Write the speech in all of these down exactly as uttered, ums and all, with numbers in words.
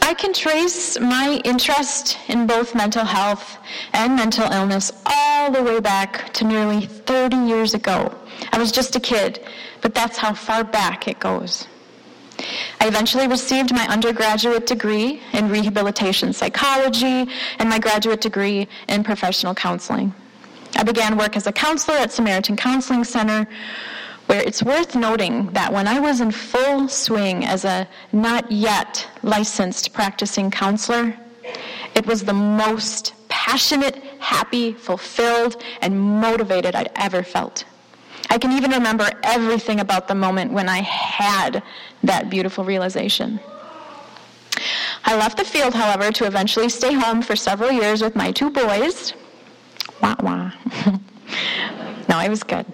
I can trace my interest in both mental health and mental illness all the way back to nearly thirty years ago. I was just a kid, but that's how far back it goes. I eventually received my undergraduate degree in rehabilitation psychology and my graduate degree in professional counseling. I began work as a counselor at Samaritan Counseling Center, where it's worth noting that when I was in full swing as a not yet licensed practicing counselor, it was the most passionate, happy, fulfilled, and motivated I'd ever felt. I can even remember everything about the moment when I had that beautiful realization. I left the field, however, to eventually stay home for several years with my two boys. Wah wah. No, it was good.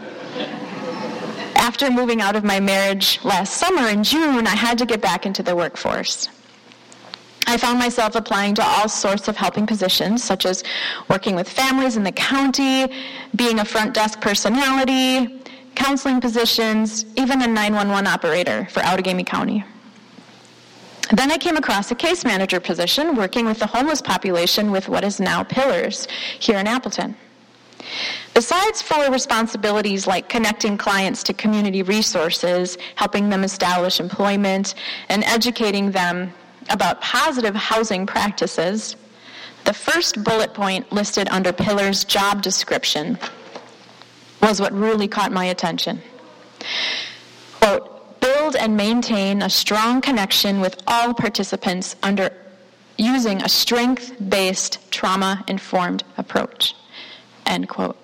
After moving out of my marriage last summer in June, I had to get back into the workforce. I found myself applying to all sorts of helping positions, such as working with families in the county, being a front desk personality, counseling positions, even a nine one one operator for Outagamie County. Then I came across a case manager position working with the homeless population with what is now Pillars here in Appleton. Besides fuller responsibilities like connecting clients to community resources, helping them establish employment, and educating them about positive housing practices, the first bullet point listed under Pillars' job description was what really caught my attention. Quote, build and maintain a strong connection with all participants under using a strength-based, trauma-informed approach. End quote.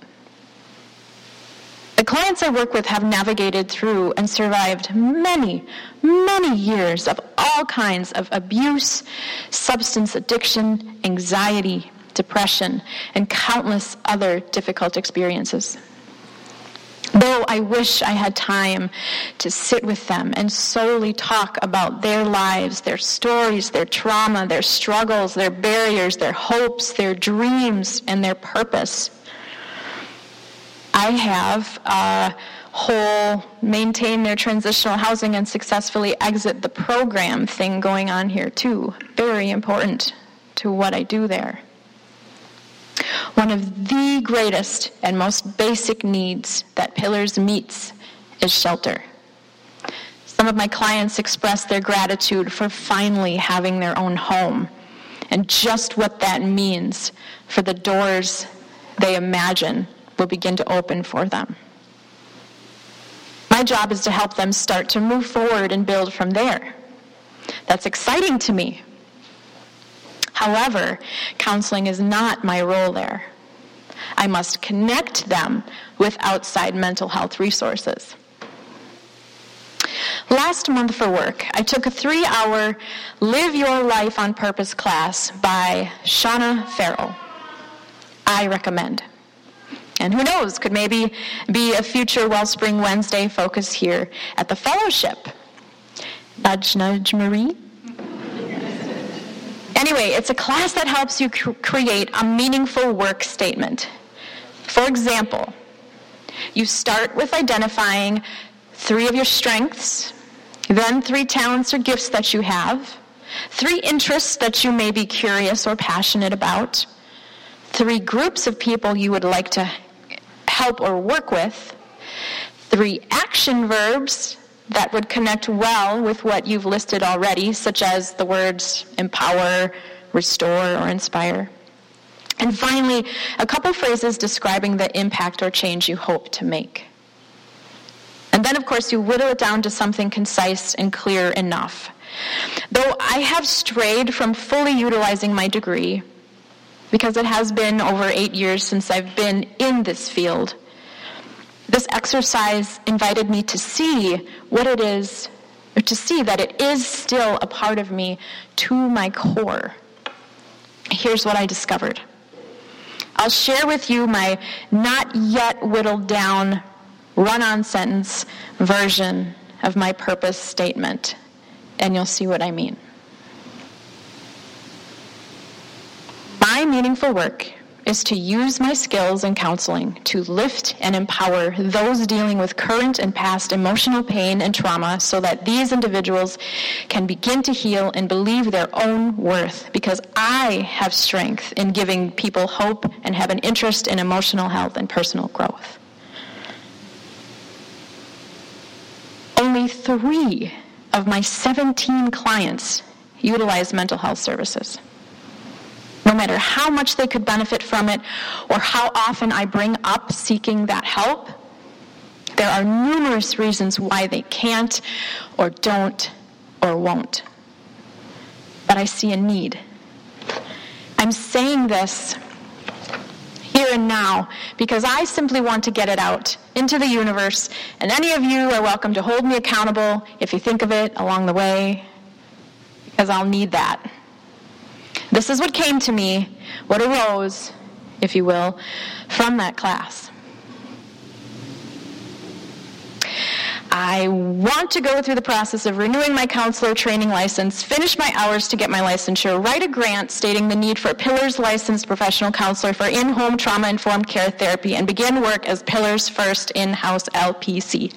The clients I work with have navigated through and survived many, many years of all kinds of abuse, substance addiction, anxiety, depression, and countless other difficult experiences. Though I wish I had time to sit with them and solely talk about their lives, their stories, their trauma, their struggles, their barriers, their hopes, their dreams, and their purpose, I have a whole maintain their transitional housing and successfully exit the program thing going on here too. Very important to what I do there. One of the greatest and most basic needs that Pillars meets is shelter. Some of my clients express their gratitude for finally having their own home and just what that means for the doors they imagine will begin to open for them. My job is to help them start to move forward and build from there. That's exciting to me. However, counseling is not my role there. I must connect them with outside mental health resources. Last month for work, I took a three-hour Live Your Life on Purpose class by Shauna Farrell. I recommend. And who knows, could maybe be a future Wellspring Wednesday focus here at the fellowship. Nudge, nudge, Marie. Anyway, it's a class that helps you cr- create a meaningful work statement. For example, you start with identifying three of your strengths, then three talents or gifts that you have, three interests that you may be curious or passionate about, three groups of people you would like to help or work with, three action verbs that would connect well with what you've listed already, such as the words empower, restore, or inspire. And finally, a couple phrases describing the impact or change you hope to make. And then, of course, you whittle it down to something concise and clear enough. Though I have strayed from fully utilizing my degree, because it has been over eight years since I've been in this field, this exercise invited me to see what it is, or to see that it is still a part of me to my core. Here's what I discovered. I'll share with you my not yet whittled down, run-on sentence version of my purpose statement, and you'll see what I mean. My meaningful work is to use my skills in counseling to lift and empower those dealing with current and past emotional pain and trauma so that these individuals can begin to heal and believe their own worth, because I have strength in giving people hope and have an interest in emotional health and personal growth. Only three of my seventeen clients utilize mental health services. No matter how much they could benefit from it or how often I bring up seeking that help, there are numerous reasons why they can't or don't or won't. But I see a need. I'm saying this here and now because I simply want to get it out into the universe, and any of you are welcome to hold me accountable if you think of it along the way, because I'll need that. This is what came to me, what arose, if you will, from that class. I want to go through the process of renewing my counselor training license, finish my hours to get my licensure, write a grant stating the need for a Pillars licensed professional counselor for in-home trauma-informed care therapy, and begin work as Pillars' first in-house L P C.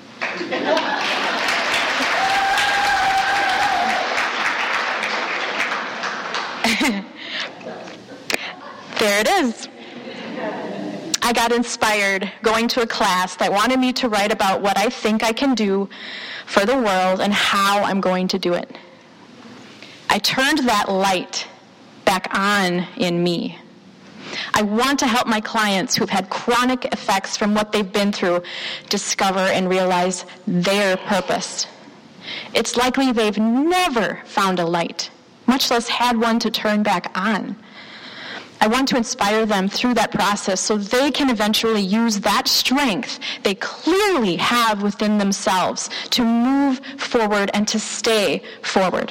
There it is. I got inspired going to a class that wanted me to write about what I think I can do for the world and how I'm going to do it. I turned that light back on in me. I want to help my clients who've had chronic effects from what they've been through discover and realize their purpose. It's likely they've never found a light, much less had one to turn back on. I want to inspire them through that process so they can eventually use that strength they clearly have within themselves to move forward and to stay forward.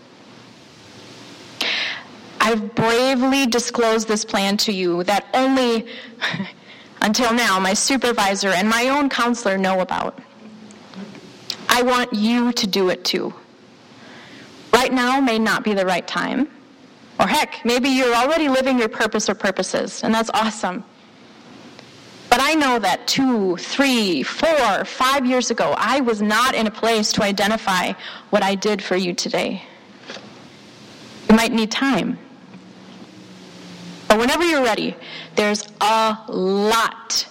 I've bravely disclosed this plan to you that only, until now, my supervisor and my own counselor know about. I want you to do it too. Right now may not be the right time. Or heck, maybe you're already living your purpose or purposes, and that's awesome. But I know that two, three, four, five years ago, I was not in a place to identify what I did for you today. You might need time. But whenever you're ready, there's a lot,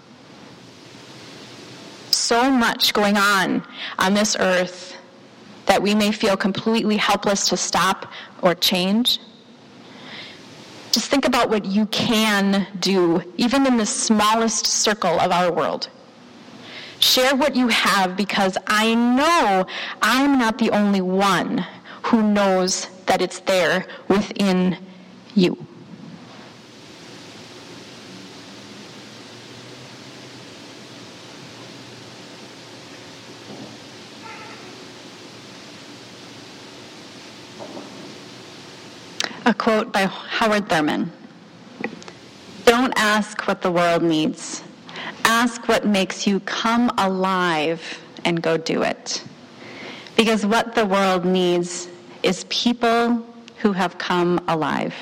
so much going on on this earth that we may feel completely helpless to stop or change. Just think about what you can do, even in the smallest circle of our world. Share what you have, because I know I'm not the only one who knows that it's there within you. A quote by Howard Thurman. Don't ask what the world needs. Ask what makes you come alive and go do it. Because what the world needs is people who have come alive.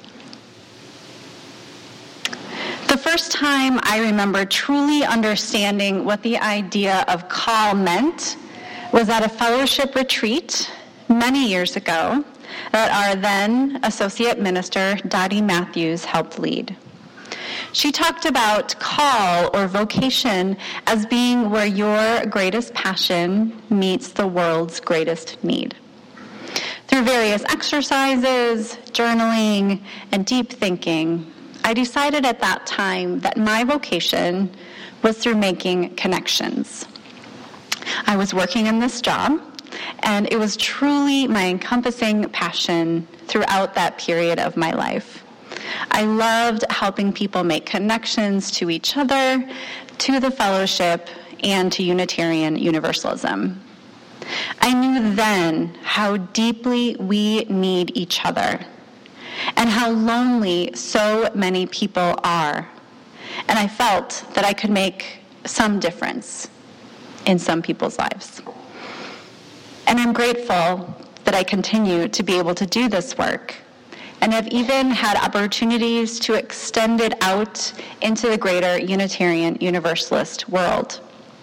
The first time I remember truly understanding what the idea of call meant was at a fellowship retreat many years ago that our then Associate Minister, Dottie Matthews, helped lead. She talked about call or vocation as being where your greatest passion meets the world's greatest need. Through various exercises, journaling, and deep thinking, I decided at that time that my vocation was through making connections. I was working in this job, and it was truly my encompassing passion throughout that period of my life. I loved helping people make connections to each other, to the fellowship, and to Unitarian Universalism. I knew then how deeply we need each other and how lonely so many people are. And I felt that I could make some difference in some people's lives. And I'm grateful that I continue to be able to do this work, and have even had opportunities to extend it out into the greater Unitarian Universalist world.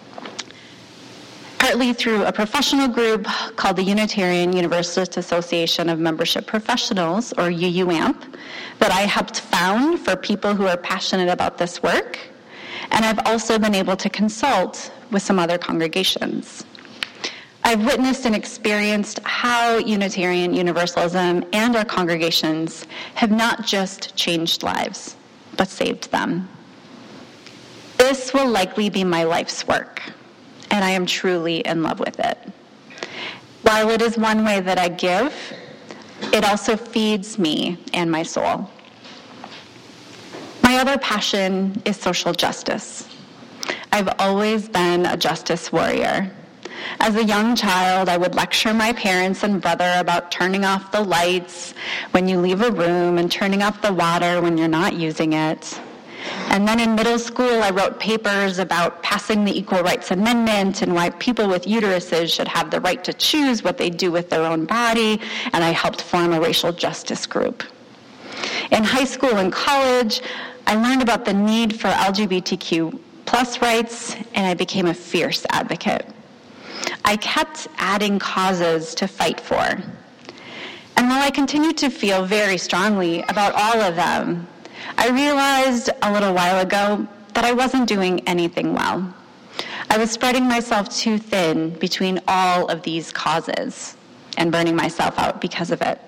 Partly through a professional group called the Unitarian Universalist Association of Membership Professionals, or U U A M P, that I helped found for people who are passionate about this work. And I've also been able to consult with some other congregations. I've witnessed and experienced how Unitarian Universalism and our congregations have not just changed lives, but saved them. This will likely be my life's work, and I am truly in love with it. While it is one way that I give, it also feeds me and my soul. My other passion is social justice. I've always been a justice warrior. As a young child, I would lecture my parents and brother about turning off the lights when you leave a room and turning off the water when you're not using it. And then in middle school, I wrote papers about passing the Equal Rights Amendment and why people with uteruses should have the right to choose what they do with their own body, and I helped form a racial justice group. In high school and college, I learned about the need for L G B T Q plus rights, and I became a fierce advocate. I kept adding causes to fight for. And while I continued to feel very strongly about all of them, I realized a little while ago that I wasn't doing anything well. I was spreading myself too thin between all of these causes and burning myself out because of it.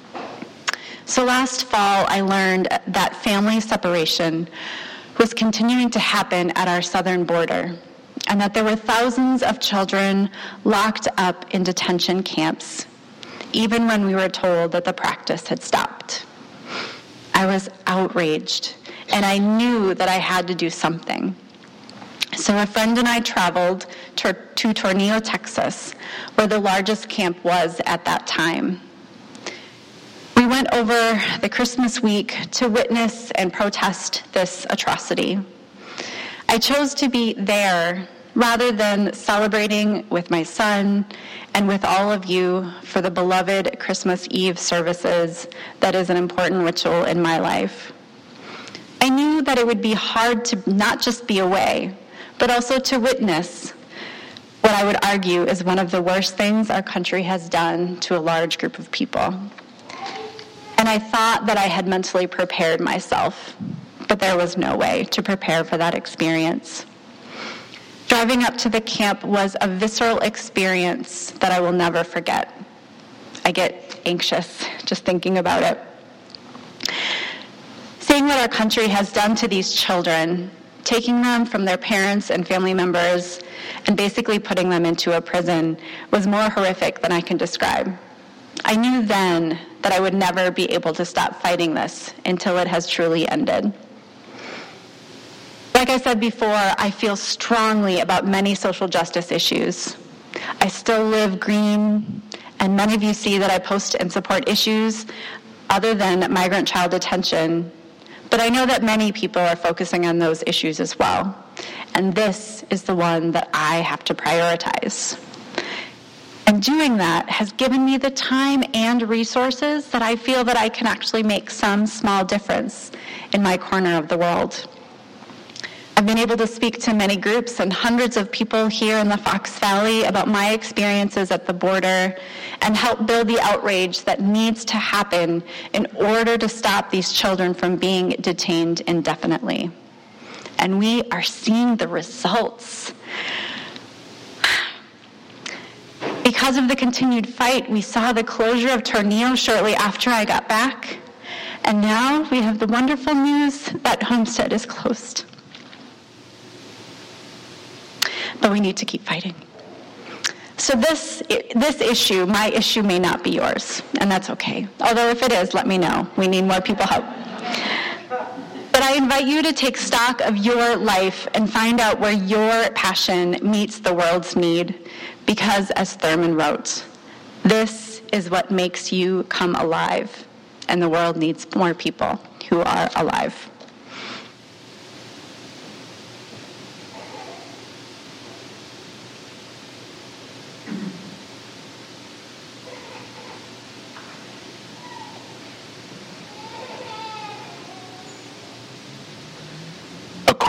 So last fall, I learned that family separation was continuing to happen at our southern border, and that there were thousands of children locked up in detention camps, even when we were told that the practice had stopped. I was outraged, and I knew that I had to do something. So a friend and I traveled to, to Tornillo, Texas, where the largest camp was at that time. We went over the Christmas week to witness and protest this atrocity. I chose to be there rather than celebrating with my son and with all of you for the beloved Christmas Eve services that is an important ritual in my life. I knew that it would be hard to not just be away, but also to witness what I would argue is one of the worst things our country has done to a large group of people. And I thought that I had mentally prepared myself, but there was no way to prepare for that experience. Driving up to the camp was a visceral experience that I will never forget. I get anxious just thinking about it. Seeing what our country has done to these children, taking them from their parents and family members and basically putting them into a prison, was more horrific than I can describe. I knew then that I would never be able to stop fighting this until it has truly ended. Like I said before, I feel strongly about many social justice issues. I still live green, and many of you see that I post and support issues other than migrant child detention, but I know that many people are focusing on those issues as well, and this is the one that I have to prioritize. And doing that has given me the time and resources that I feel that I can actually make some small difference in my corner of the world. I've been able to speak to many groups and hundreds of people here in the Fox Valley about my experiences at the border and help build the outrage that needs to happen in order to stop these children from being detained indefinitely. And we are seeing the results. Because of the continued fight, we saw the closure of Tornillo shortly after I got back. And now we have the wonderful news that Homestead is closed. But we need to keep fighting. So this this issue, my issue, may not be yours, and that's okay. Although if it is, let me know. We need more people help. But I invite you to take stock of your life and find out where your passion meets the world's need, because as Thurman wrote, this is what makes you come alive, and the world needs more people who are alive.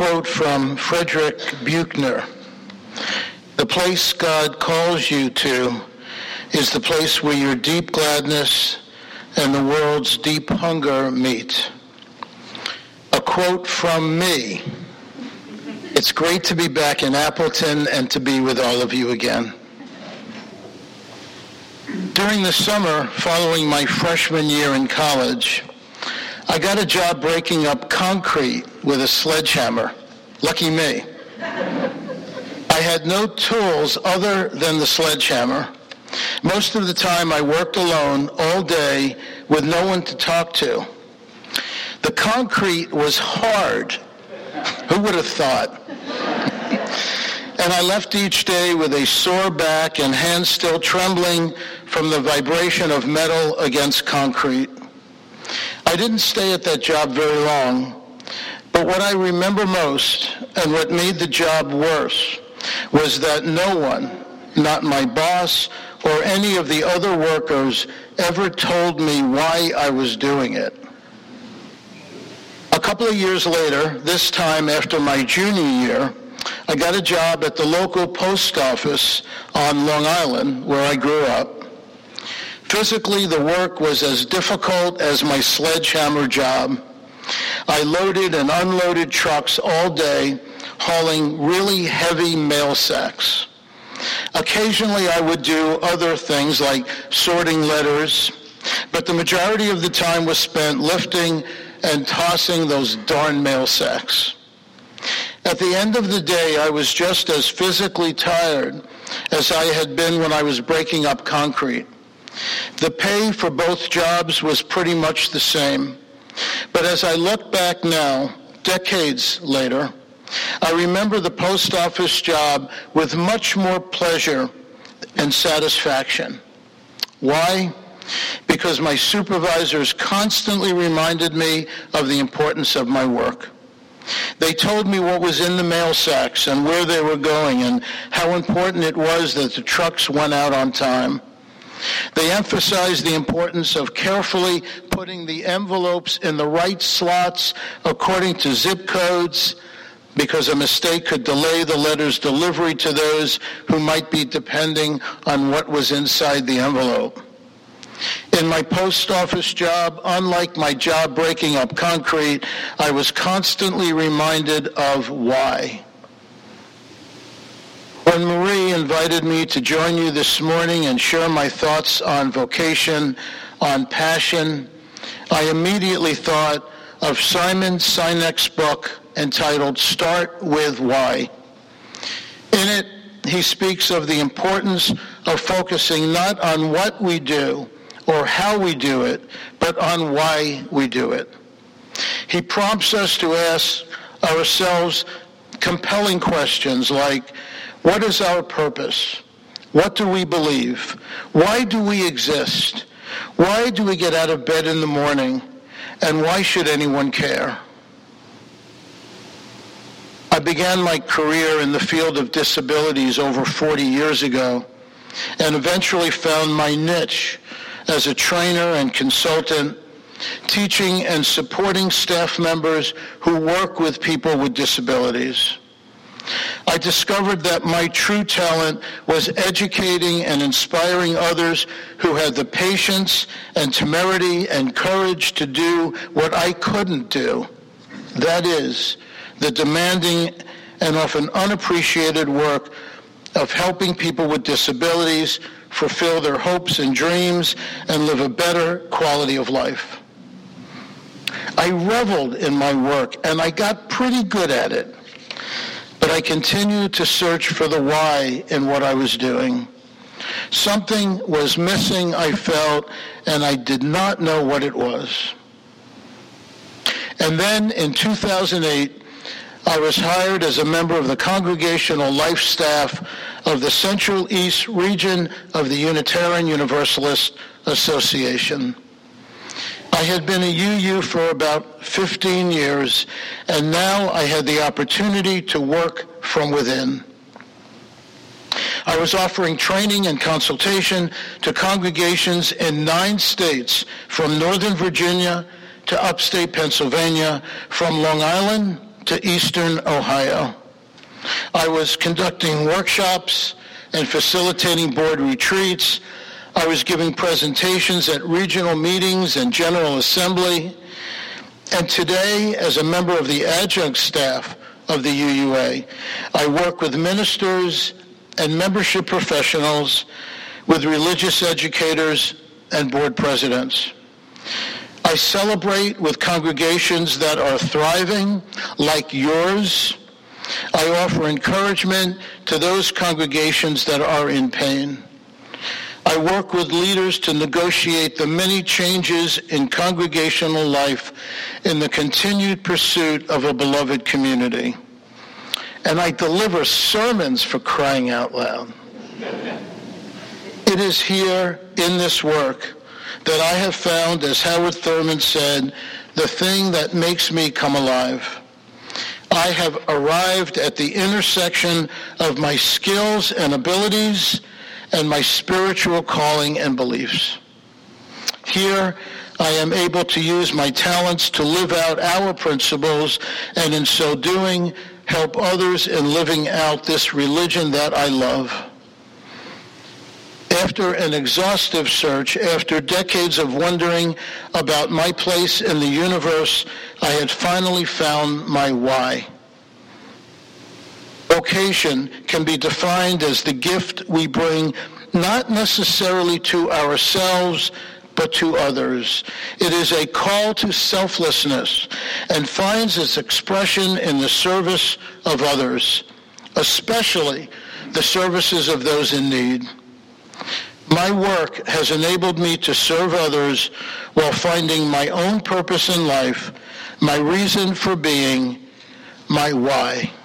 quote from Frederick Buechner. The place God calls you to is the place where your deep gladness and the world's deep hunger meet. A quote from me. It's great to be back in Appleton and to be with all of you again. During the summer following my freshman year in college, I got a job breaking up concrete with a sledgehammer. Lucky me. I had no tools other than the sledgehammer. Most of the time I worked alone all day with no one to talk to. The concrete was hard. Who would have thought? And I left each day with a sore back and hands still trembling from the vibration of metal against concrete. I didn't stay at that job very long, but what I remember most and what made the job worse was that no one, not my boss or any of the other workers, ever told me why I was doing it. A couple of years later, this time after my junior year, I got a job at the local post office on Long Island, where I grew up. Physically, the work was as difficult as my sledgehammer job. I loaded and unloaded trucks all day, hauling really heavy mail sacks. Occasionally, I would do other things like sorting letters, but the majority of the time was spent lifting and tossing those darn mail sacks. At the end of the day, I was just as physically tired as I had been when I was breaking up concrete. The pay for both jobs was pretty much the same. But as I look back now, decades later, I remember the post office job with much more pleasure and satisfaction. Why? Because my supervisors constantly reminded me of the importance of my work. They told me what was in the mail sacks and where they were going and how important it was that the trucks went out on time. They emphasized the importance of carefully putting the envelopes in the right slots according to zip codes, because a mistake could delay the letter's delivery to those who might be depending on what was inside the envelope. In my post office job, unlike my job breaking up concrete, I was constantly reminded of why. When Marie invited me to join you this morning and share my thoughts on vocation, on passion, I immediately thought of Simon Sinek's book entitled Start With Why. In it, he speaks of the importance of focusing not on what we do or how we do it, but on why we do it. He prompts us to ask ourselves compelling questions like, what is our purpose? What do we believe? Why do we exist? Why do we get out of bed in the morning? And why should anyone care? I began my career in the field of disabilities over forty years ago and eventually found my niche as a trainer and consultant, teaching and supporting staff members who work with people with disabilities. I discovered that my true talent was educating and inspiring others who had the patience and temerity and courage to do what I couldn't do. That is, the demanding and often unappreciated work of helping people with disabilities fulfill their hopes and dreams and live a better quality of life. I reveled in my work and I got pretty good at it. But I continued to search for the why in what I was doing. Something was missing, I felt, and I did not know what it was. And then in two thousand eight, I was hired as a member of the Congregational Life staff of the Central East region of the Unitarian Universalist Association. I had been a U U for about fifteen years, and now I had the opportunity to work from within. I was offering training and consultation to congregations in nine states, from Northern Virginia to upstate Pennsylvania, from Long Island to Eastern Ohio. I was conducting workshops and facilitating board retreats. I was giving presentations at regional meetings and General Assembly. And today, as a member of the adjunct staff of the U U A, I work with ministers and membership professionals, with religious educators and board presidents. I celebrate with congregations that are thriving, like yours. I offer encouragement to those congregations that are in pain. I work with leaders to negotiate the many changes in congregational life in the continued pursuit of a beloved community. And I deliver sermons, for crying out loud. It is here in this work that I have found, as Howard Thurman said, the thing that makes me come alive. I have arrived at the intersection of my skills and abilities and my spiritual calling and beliefs. Here, I am able to use my talents to live out our principles, and in so doing, help others in living out this religion that I love. After an exhaustive search, after decades of wondering about my place in the universe, I had finally found my why. Vocation can be defined as the gift we bring not necessarily to ourselves, but to others. It is a call to selflessness and finds its expression in the service of others, especially the services of those in need. My work has enabled me to serve others while finding my own purpose in life, my reason for being, my why.